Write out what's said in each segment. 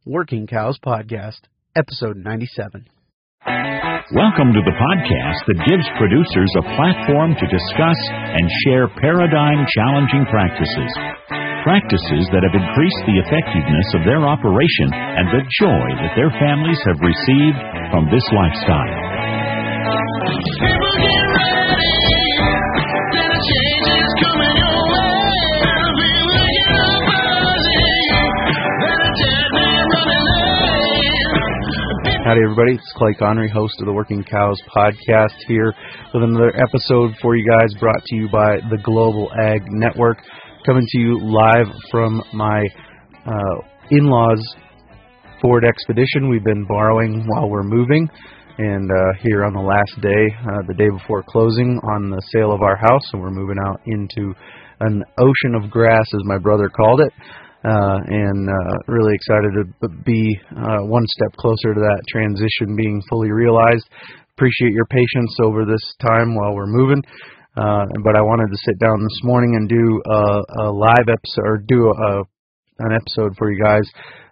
Working Cows Podcast, Episode 97. Welcome to the podcast that gives producers a platform to discuss and share paradigm-challenging practices. Practices that have increased the effectiveness of their operation and the joy that their families have received from this lifestyle. People get ready, then a change is coming your way. People get up early, then a dead man running late. Howdy, everybody. It's Clay Connery, host of the Working Cows Podcast, here with another episode for you guys, brought to you by the Global Ag Network, coming to you live from my in-laws' Ford Expedition. We've been borrowing while we're moving, and here on the last day, the day before closing on the sale of our house, and we're moving out into an ocean of grass, as my brother called it. And really excited to be one step closer to that transition being fully realized. Appreciate your patience over this time while we're moving. But I wanted to sit down this morning and do a live episode, or do an episode for you guys,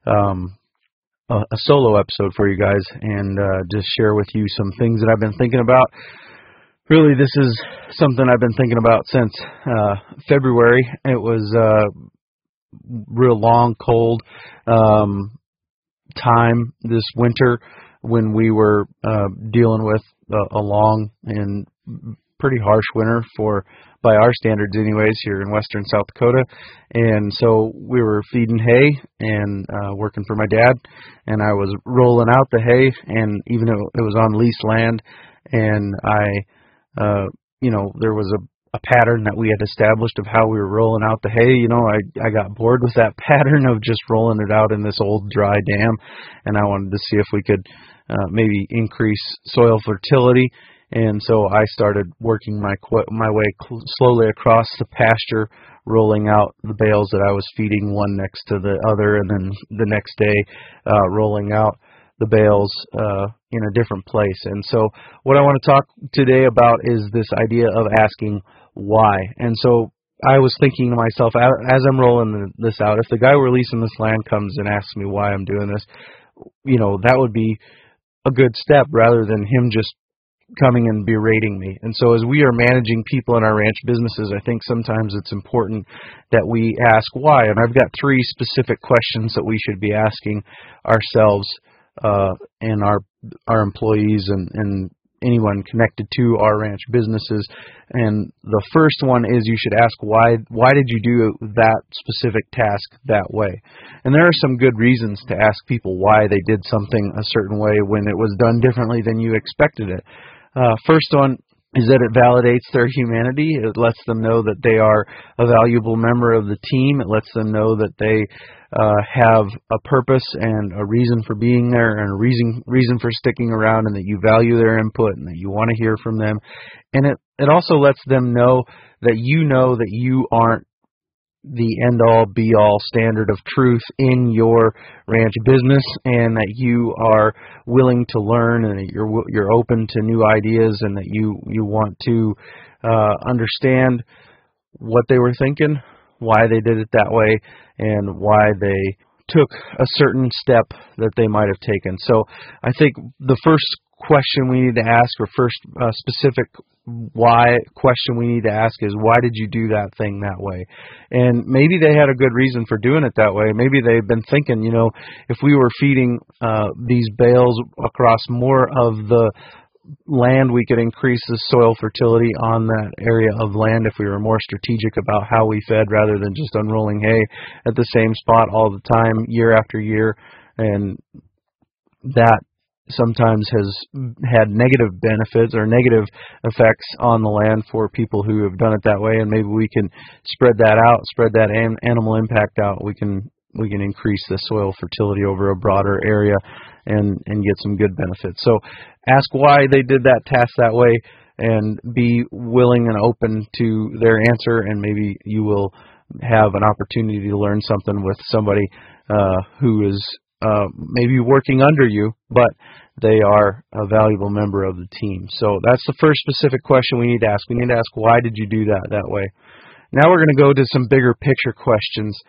a solo episode for you guys, and just share with you some things that I've been thinking about. Really, this is something I've been thinking about since February. It was real long, cold time this winter when we were dealing with a long and pretty harsh winter by our standards anyways, here in western South Dakota. And so we were feeding hay and working for my dad, and I was rolling out the hay, and even though it was on leased land, and there was a pattern that we had established of how we were rolling out the hay. I got bored with that pattern of just rolling it out in this old dry dam, and I wanted to see if we could maybe increase soil fertility. And so I started working my way slowly across the pasture, rolling out the bales that I was feeding one next to the other, and then the next day rolling out the bales in a different place. And so what I want to talk today about is this idea of asking why. And so I was thinking to myself, as I'm rolling this out, if the guy releasing this land comes and asks me why I'm doing this, that would be a good step rather than him just coming and berating me. And so as we are managing people in our ranch businesses, I think sometimes it's important that we ask why. And I've got 3 specific questions that we should be asking ourselves and our employees and anyone connected to our ranch businesses. And the first one is, you should ask why did you do that specific task that way? And there are some good reasons to ask people why they did something a certain way when it was done differently than you expected it. First one is that it validates their humanity. It lets them know that they are a valuable member of the team. It lets them know that they have a purpose and a reason for being there, and a reason for sticking around, and that you value their input and that you want to hear from them. And it also lets them know that you aren't the end-all, be-all standard of truth in your ranch business, and that you are willing to learn, and that you're open to new ideas, and that you want to understand what they were thinking, why they did it that way, and why they took a certain step that they might have taken. So I think the first question we need to ask, or first specific why question we need to ask, is, why did you do that thing that way? And maybe they had a good reason for doing it that way. Maybe they've been thinking, if we were feeding these bales across more of the land, we could increase the soil fertility on that area of land if we were more strategic about how we fed, rather than just unrolling hay at the same spot all the time, year after year. And that sometimes has had negative benefits or negative effects on the land for people who have done it that way. And maybe we can spread that out, spread that animal impact out. We can increase the soil fertility over a broader area and get some good benefits. So ask why they did that task that way, and be willing and open to their answer, and maybe you will have an opportunity to learn something with somebody who is maybe working under you, but they are a valuable member of the team. So that's the first specific question we need to ask. We need to ask, why did you do that way? Now we're going to go to some bigger picture questions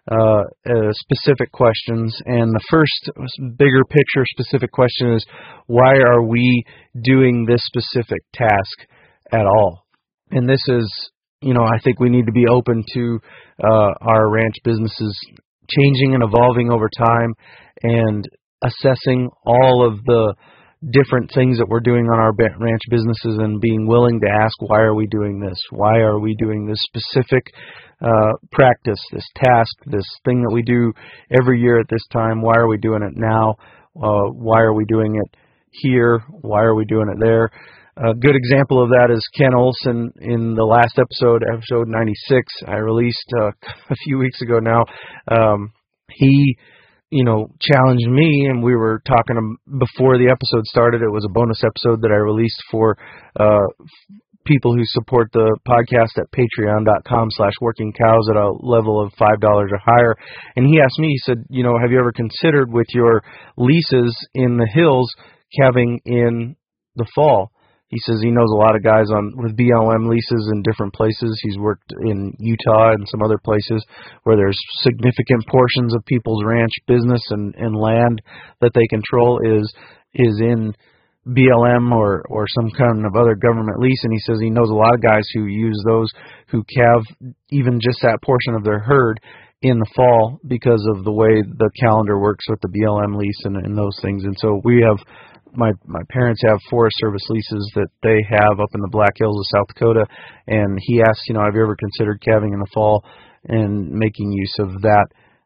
specific questions. And the first bigger picture specific question is, why are we doing this specific task at all? And this is, I think we need to be open to our ranch businesses changing and evolving over time and assessing all of the different things that we're doing on our ranch businesses and being willing to ask, why are we doing this? Why are we doing this specific practice, this task, this thing that we do every year at this time? Why are we doing it now? Why are we doing it here? Why are we doing it there? A good example of that is Ken Olson in the last episode 96, I released a few weeks ago now. He challenged me, and we were talking before the episode started. It was a bonus episode that I released for people who support the podcast at patreon.com/workingcows at a level of $5 or higher. And he asked me, he said, have you ever considered with your leases in the hills calving in the fall? He says he knows a lot of guys with BLM leases in different places. He's worked in Utah and some other places where there's significant portions of people's ranch business and land that they control is in BLM or some kind of other government lease. And he says he knows a lot of guys who use those, who calve even just that portion of their herd in the fall because of the way the calendar works with the BLM lease and those things. And so we have, my parents have Forest Service leases that they have up in the Black Hills of South Dakota, and he asked, have you ever considered calving in the fall and making use of that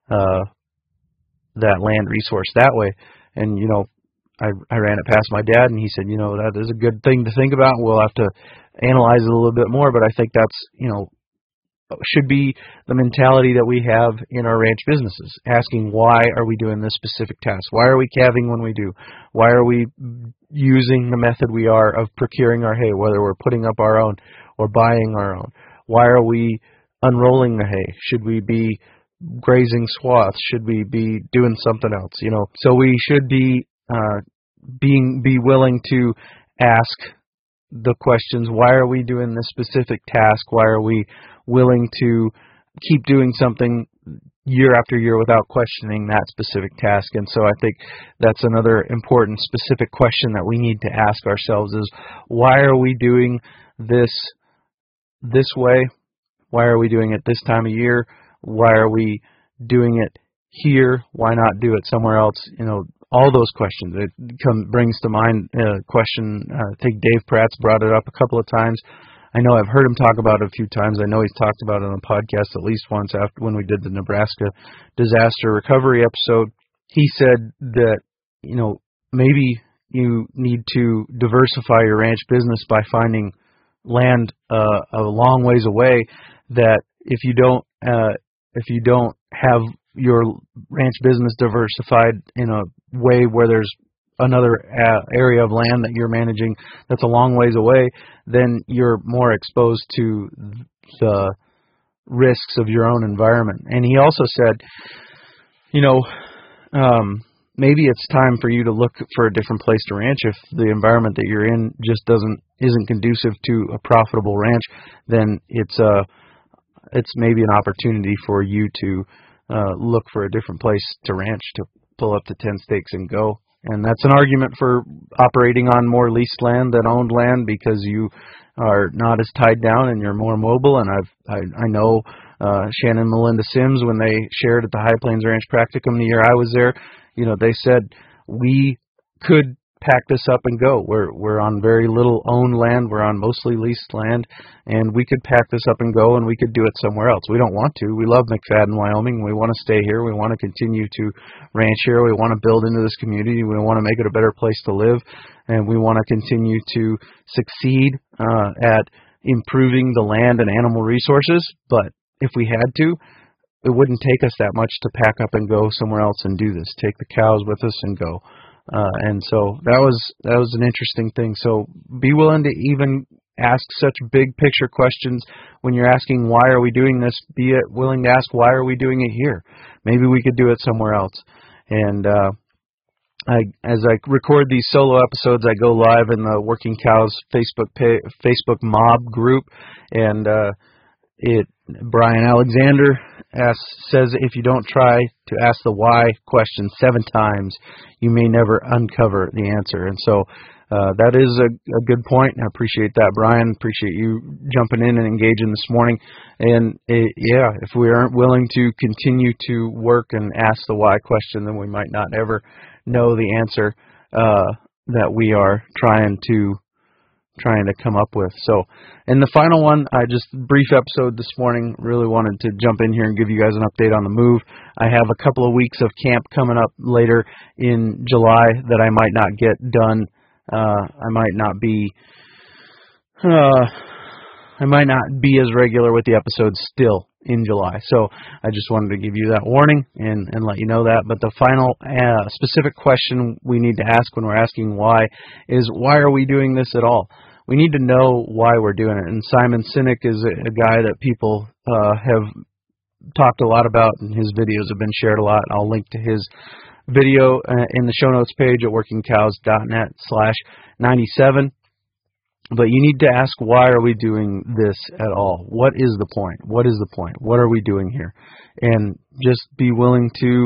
land resource that way? And I ran it past my dad, and he said, that is a good thing to think about. We'll have to analyze it a little bit more, but I think that's should be the mentality that we have in our ranch businesses, asking, why are we doing this specific task? Why are we calving when we do? Why are we using the method we are of procuring our hay, whether we're putting up our own or buying our own? Why are we unrolling the hay? Should we be grazing swaths? Should we be doing something else? So we should be be willing to ask the questions, why are we doing this specific task? Why are we willing to keep doing something year after year without questioning that specific task? And so I think that's another important specific question that we need to ask ourselves is, why are we doing this way? Why are we doing it this time of year? Why are we doing it here? Why not do it somewhere else? All those questions. It brings to mind a question. I think Dave Pratt's brought it up a couple of times. I know I've heard him talk about it a few times. I know he's talked about it on the podcast at least once after when we did the Nebraska disaster recovery episode. He said that, maybe you need to diversify your ranch business by finding land a long ways away, that if you don't have your ranch business diversified in a way where there's another area of land that you're managing that's a long ways away, then you're more exposed to the risks of your own environment. And he also said, maybe it's time for you to look for a different place to ranch. If the environment that you're in just isn't conducive to a profitable ranch, then it's maybe an opportunity for you to look for a different place to ranch, to pull up the 10 stakes and go. And that's an argument for operating on more leased land than owned land, because you are not as tied down and you're more mobile. And I know Shannon and Melinda Sims, when they shared at the High Plains Ranch Practicum the year I was there, they said we could pack this up and go. We're on very little owned land. We're on mostly leased land, and we could pack this up and go, and we could do it somewhere else. We don't want to. We love McFadden, Wyoming. We want to stay here. We want to continue to ranch here. We want to build into this community. We want to make it a better place to live, and we want to continue to succeed at improving the land and animal resources. But if we had to, it wouldn't take us that much to pack up and go somewhere else and do this. Take the cows with us and go. And so that was an interesting thing. So be willing to even ask such big picture questions when you're asking, why are we doing this? Be willing to ask, why are we doing it here? Maybe we could do it somewhere else. And as I record these solo episodes, I go live in the Working Cows Facebook mob group, and Brian Alexander says if you don't try to ask the why question 7 times, you may never uncover the answer. And so that is a good point. I appreciate that, Brian. Appreciate you jumping in and engaging this morning. And if we aren't willing to continue to work and ask the why question, then we might not ever know the answer that we are trying to come up with. So, and the final one, just brief episode this morning, really wanted to jump in here and give you guys an update on the move. I have a couple of weeks of camp coming up later in July that I might not get done. I might not be as regular with the episodes still in July. So I just wanted to give you that warning and let you know that. But the final specific question we need to ask when we're asking why is, why are we doing this at all? We need to know why we're doing it. And Simon Sinek is a guy that people have talked a lot about, and his videos have been shared a lot. I'll link to his video in the show notes page at workingcows.net/97. But you need to ask, why are we doing this at all? What is the point? What is the point? What are we doing here? And just be willing to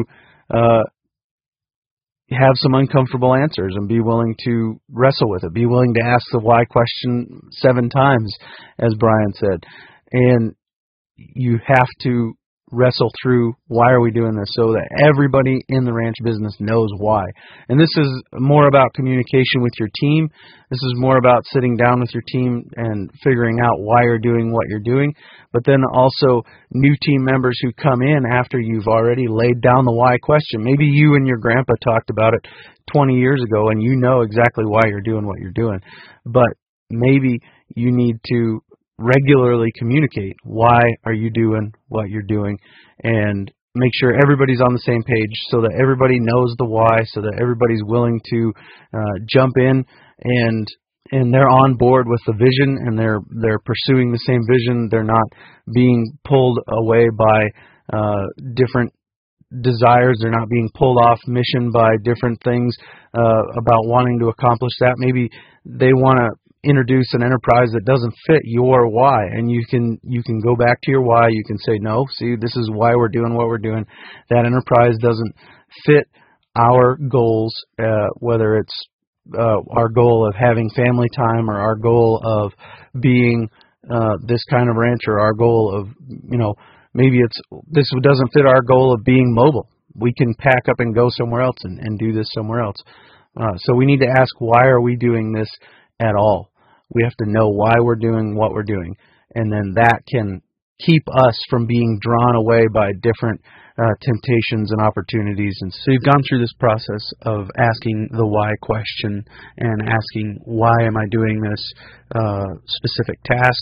have some uncomfortable answers and be willing to wrestle with it. Be willing to ask the why question 7 times, as Brian said. And you have to wrestle through, why are we doing this, so that everybody in the ranch business knows why. And this is more about communication with your team. This is more about sitting down with your team and figuring out why you're doing what you're doing. But then also new team members who come in after you've already laid down the why question. Maybe you and your grandpa talked about it 20 years ago and you know exactly why you're doing what you're doing. But maybe you need to regularly communicate, why are you doing what you're doing, and make sure everybody's on the same page so that everybody knows the why, so that everybody's willing to jump in and they're on board with the vision, and they're pursuing the same vision. They're not being pulled away by different desires. They're not being pulled off mission by different things about wanting to accomplish that. Maybe they want to introduce an enterprise that doesn't fit your why, and you can go back to your why. You can say, no, see, this is why we're doing what we're doing. That enterprise doesn't fit our goals, whether it's our goal of having family time, or our goal of being this kind of ranch, or our goal of, maybe this doesn't fit our goal of being mobile. We can pack up and go somewhere else and do this somewhere else. So we need to ask, why are we doing this at all? We have to know why we're doing what we're doing, and then that can keep us from being drawn away by different temptations and opportunities. And so you've gone through this process of asking the why question and asking, why am I doing this specific task?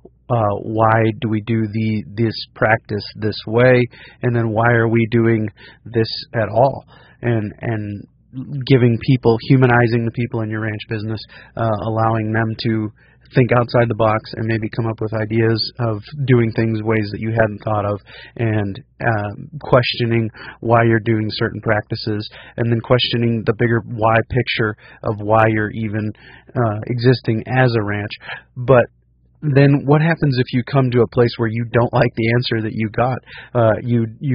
Why do we do this practice this way? And then why are we doing this at all? And giving people, humanizing the people in your ranch business, allowing them to think outside the box and maybe come up with ideas of doing things ways that you hadn't thought of, and questioning why you're doing certain practices, and then questioning the bigger why picture of why you're even existing as a ranch. But then what happens if you come to a place where you don't like the answer that you got? You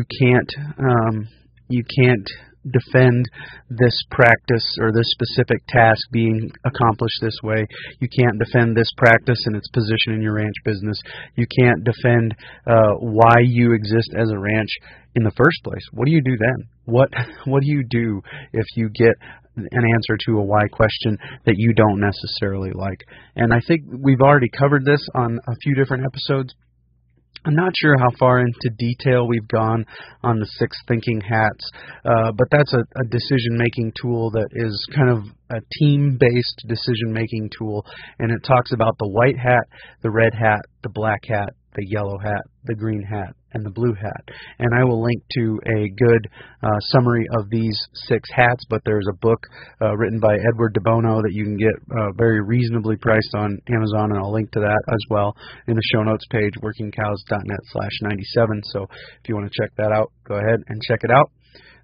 can't defend this practice or this specific task being accomplished this way. You can't defend this practice and its position in your ranch business. You can't defend why you exist as a ranch in the first place. What do you do then? What do you do if you get an answer to a why question that you don't necessarily like? And I think we've already covered this on a few different episodes. I'm not sure how far into detail we've gone on the 6 thinking hats, but that's a decision-making tool that is kind of a team-based decision-making tool, and it talks about the white hat, the red hat, the black hat, the yellow hat, the green hat, and the blue hat. And I will link to a good summary of these 6 hats, but there's a book written by Edward De Bono that you can get very reasonably priced on Amazon, and I'll link to that as well in the show notes page, workingcows.net/97. So if you want to check that out, go ahead and check it out.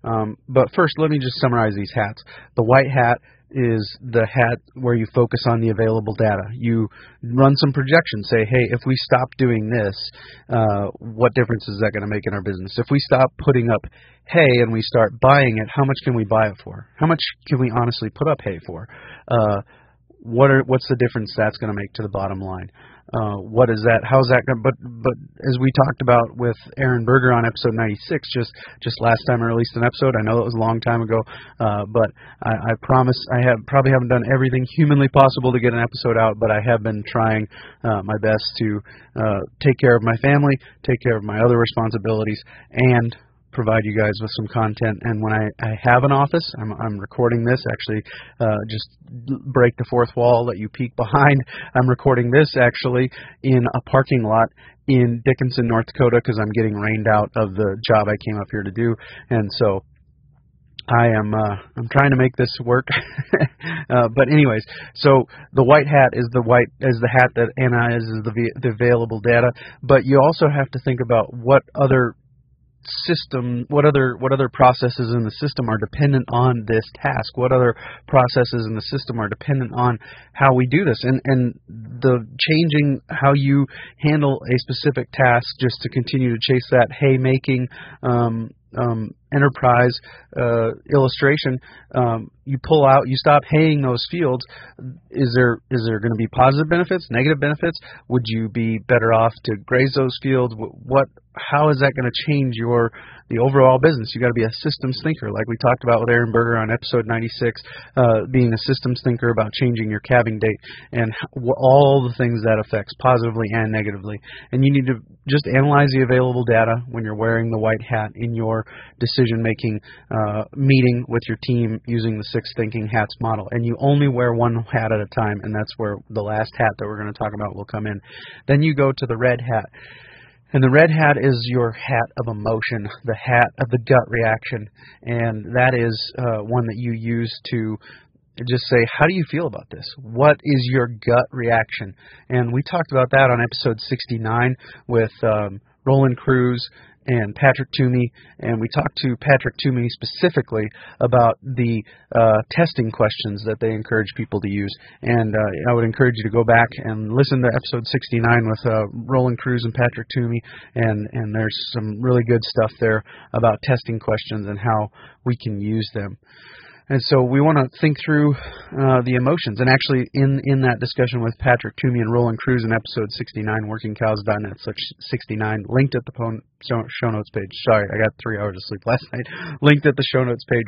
But first, let me just summarize these hats. The white hat is the hat where you focus on the available data. You run some projections, say, hey, if we stop doing this, what difference is that going to make in our business? If we stop putting up hay and we start buying it, how much can we buy it for? How much can we honestly put up hay for? What's the difference that's going to make to the bottom line? What is that? How's that going? But as we talked about with Aaron Berger on episode 96, just last time I released an episode, I know it was a long time ago, but I promise I probably haven't done everything humanly possible to get an episode out, but I have been trying my best to take care of my family, take care of my other responsibilities, and provide you guys with some content. And when I have an office, I'm recording this, actually just break the fourth wall, let you peek behind. I'm recording this actually in a parking lot in Dickinson, North Dakota, because I'm getting rained out of the job I came up here to do. And so I'm trying to make this work. But anyways, so the white hat is the hat that analyzes the available data, but you also have to think about what other processes in the system are dependent on this task, what other processes in the system are dependent on how we do this, and the changing how you handle a specific task just to continue to chase that haymaking enterprise illustration, you pull out, you stop haying those fields. Is there going to be positive benefits, negative benefits? Would you be better off to graze those fields? How is that going to change the overall business? You got to be a systems thinker, like we talked about with Aaron Berger on episode 96, being a systems thinker about changing your calving date and all the things that affects positively and negatively. And you need to just analyze the available data when you're wearing the white hat in your decision-making meeting with your team using the 6 Thinking Hats model. And you only wear one hat at a time, and that's where the last hat that we're going to talk about will come in. Then you go to the red hat. And the red hat is your hat of emotion, the hat of the gut reaction. And that is one that you use to just say, how do you feel about this? What is your gut reaction? And we talked about that on episode 69 with Roland Cruz and Patrick Toomey, and we talked to Patrick Toomey specifically about the testing questions that they encourage people to use. And I would encourage you to go back and listen to episode 69 with Roland Cruz and Patrick Toomey, and there's some really good stuff there about testing questions and how we can use them. And so we want to think through the emotions. And actually, in that discussion with Patrick Toomey and Roland Cruz in episode 69, workingcows.net/69, linked at the show notes page. Sorry, I got 3 hours of sleep last night. Linked at the show notes page,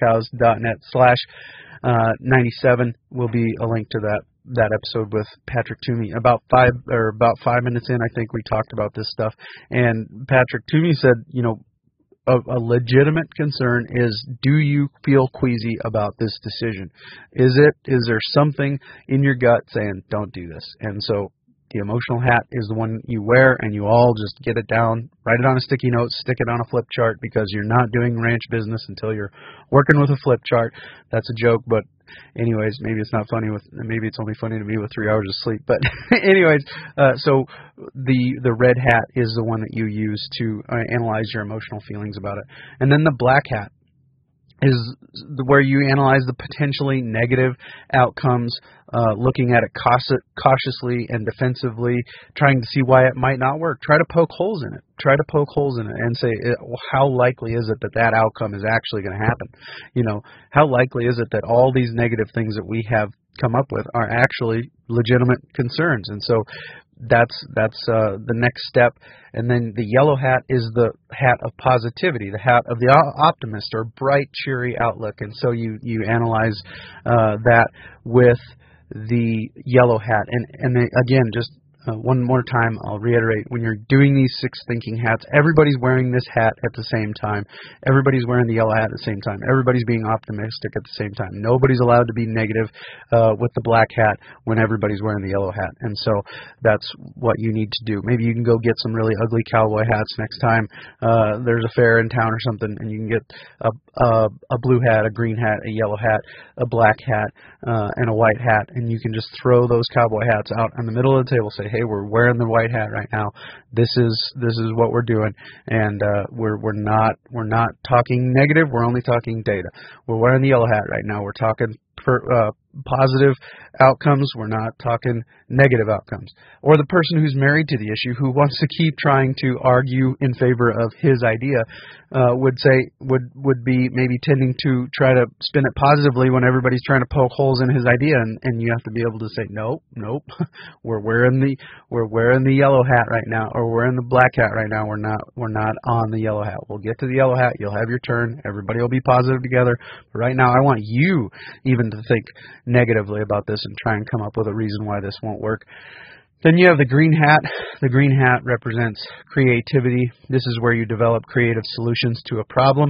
workingcows.net/97, will be a link to that episode with Patrick Toomey. About 5 minutes in, I think we talked about this stuff. And Patrick Toomey said, a legitimate concern is, do you feel queasy about this decision? Is there something in your gut saying, don't do this? And so the emotional hat is the one you wear, and you all just get it down, write it on a sticky note, stick it on a flip chart, because you're not doing ranch business until you're working with a flip chart. That's a joke, but anyways, maybe it's not funny maybe it's only funny to me with 3 hours of sleep. But anyways, so the red hat is the one that you use to analyze your emotional feelings about it. And then the black hat is where you analyze the potentially negative outcomes, looking at it cautiously and defensively, trying to see why it might not work. Try to poke holes in it. And say, how likely is it that outcome is actually going to happen? How likely is it that all these negative things that we have come up with are actually legitimate concerns? And so that's the next step. And then the yellow hat is the hat of positivity, the hat of the optimist or bright, cheery outlook. And so you analyze that with the yellow hat. And then, again, just one more time, I'll reiterate, when you're doing these 6 thinking hats, everybody's wearing this hat at the same time. Everybody's wearing the yellow hat at the same time. Everybody's being optimistic at the same time. Nobody's allowed to be negative with the black hat when everybody's wearing the yellow hat. And so that's what you need to do. Maybe you can go get some really ugly cowboy hats next time there's a fair in town or something, and you can get a blue hat, a green hat, a yellow hat, a black hat, and a white hat, and you can just throw those cowboy hats out on the middle of the table, say, hey, we're wearing the white hat right now. This is what we're doing, and we're not talking negative. We're only talking data. We're wearing the yellow hat right now. We're talking positive outcomes. We're not talking negative outcomes. Or the person who's married to the issue who wants to keep trying to argue in favor of his idea would be maybe tending to try to spin it positively when everybody's trying to poke holes in his idea, and you have to be able to say nope, we're wearing the yellow hat right now, or we're in the black hat right now. We're not on the yellow hat. We'll get to the yellow hat. You'll have your turn. Everybody will be positive together. But right now, I want you even to think negatively about this and try and come up with a reason why this won't work. Then you have the green hat. The green hat represents creativity. This is where you develop creative solutions to a problem.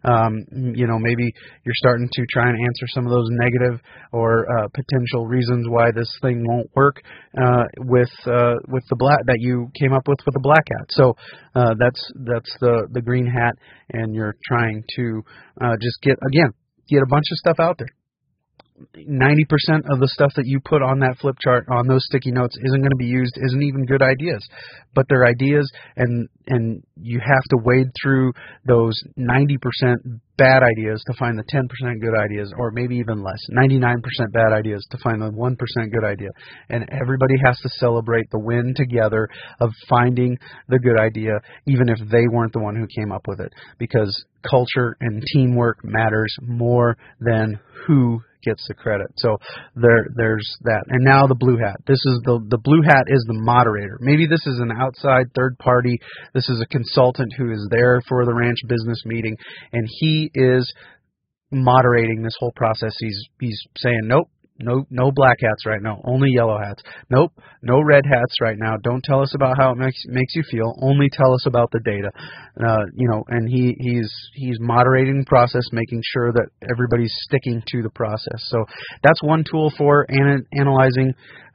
Maybe you're starting to try and answer some of those negative or potential reasons why this thing won't work with the black that you came up with the black hat. So that's the green hat, and you're trying to just get a bunch of stuff out there. 90% of the stuff that you put on that flip chart, on those sticky notes, isn't going to be used, isn't even good ideas. But they're ideas, and you have to wade through those 90% bad ideas to find the 10% good ideas, or maybe even less, 99% bad ideas to find the 1% good idea. And everybody has to celebrate the win together of finding the good idea, even if they weren't the one who came up with it, because culture and teamwork matters more than who gets the credit. So there's that. And now the blue hat. This is the blue hat is the moderator. Maybe this is an outside third party. This is a consultant who is there for the ranch business meeting, and he is moderating this whole process. He's saying, nope, no black hats right now, only yellow hats. Nope, no red hats right now. Don't tell us about how it makes you feel. Only tell us about the data. And he's moderating the process, making sure that everybody's sticking to the process. So that's one tool for analyzing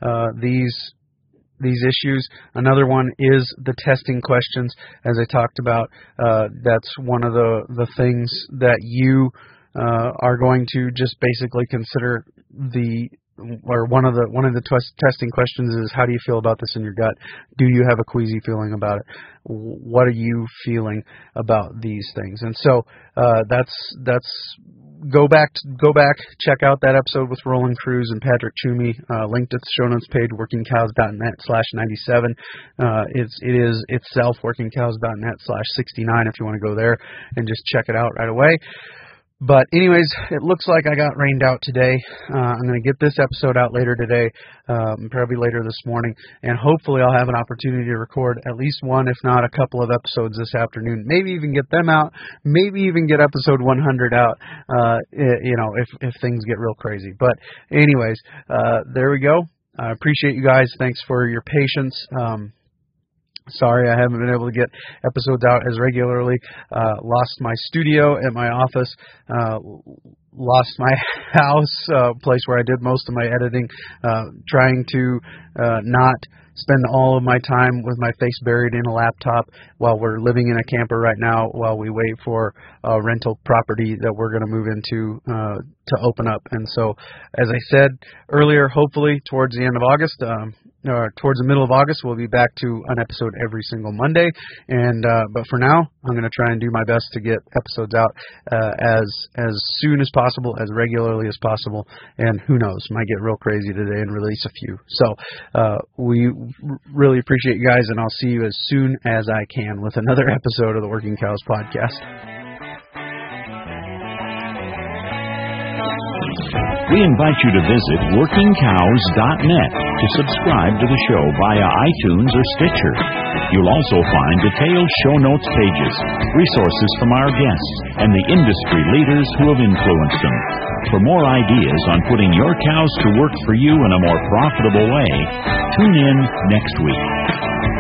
these issues. Another one is the testing questions, as I talked about. That's one of the things that you are going to just basically consider. One of the testing questions is, how do you feel about this in your gut? Do you have a queasy feeling about it? What are you feeling about these things? And so that's go back, check out that episode with Roland Cruz and Patrick Toomey, linked at the show notes page, workingcows.net/97. It is itself workingcows.net/69 if you want to go there and just check it out right away. But anyways, it looks like I got rained out today. I'm going to get this episode out later today, probably later this morning, and hopefully I'll have an opportunity to record at least one, if not a couple of episodes this afternoon. Maybe even get them out. Maybe even get episode 100 out, if things get real crazy. But anyways, there we go. I appreciate you guys. Thanks for your patience. Sorry I haven't been able to get episodes out as regularly. Lost my studio at my office. Lost my house, place where I did most of my editing. Trying to not spend all of my time with my face buried in a laptop while we're living in a camper right now, while we wait for a rental property that we're going to move into to open up. And so, as I said earlier, hopefully towards the end of August, towards the middle of August, we'll be back to an episode every single Monday. And but for now, I'm going to try and do my best to get episodes out as soon as possible, as regularly as possible. And who knows, might get real crazy today and release a few. So we really appreciate you guys, and I'll see you as soon as I can with another episode of the Working Cows Podcast. We invite you to visit WorkingCows.net to subscribe to the show via iTunes or Stitcher. You'll also find detailed show notes pages, resources from our guests, and the industry leaders who have influenced them. For more ideas on putting your cows to work for you in a more profitable way, tune in next week.